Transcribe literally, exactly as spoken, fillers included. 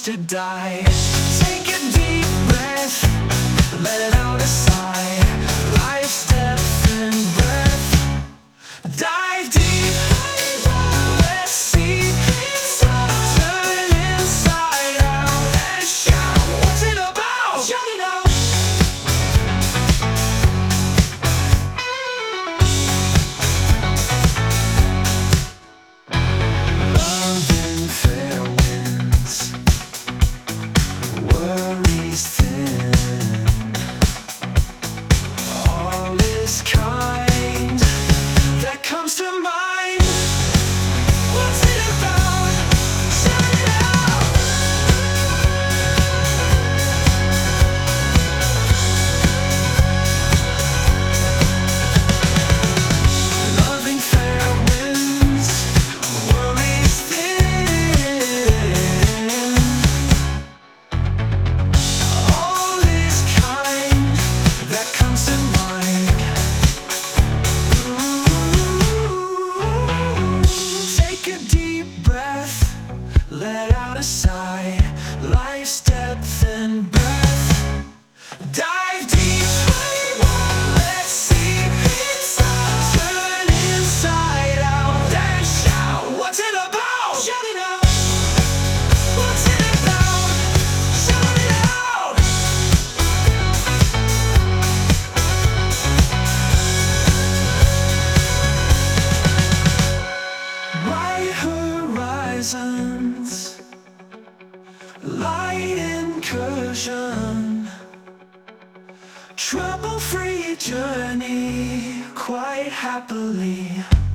to die. Take a deep breath, let out a sigh. Life's depth and breath. Dive deep, let's see. Turn inside out and shout. What's it about? Shout it out. Love in fair winds, worries thin. All is kind that comes to mind. What's it about? Shout it out. Loving fair winds, worries thin. All is kind that comes to mind. Take a deep breath, let out a sigh. Life's depth and breath. Dive deep, let's see. Turn inside out and shout. What's it about? Shout it out. What's it about? Shout it out. Bright horizons, light incursion, trouble-free journey, quite happily.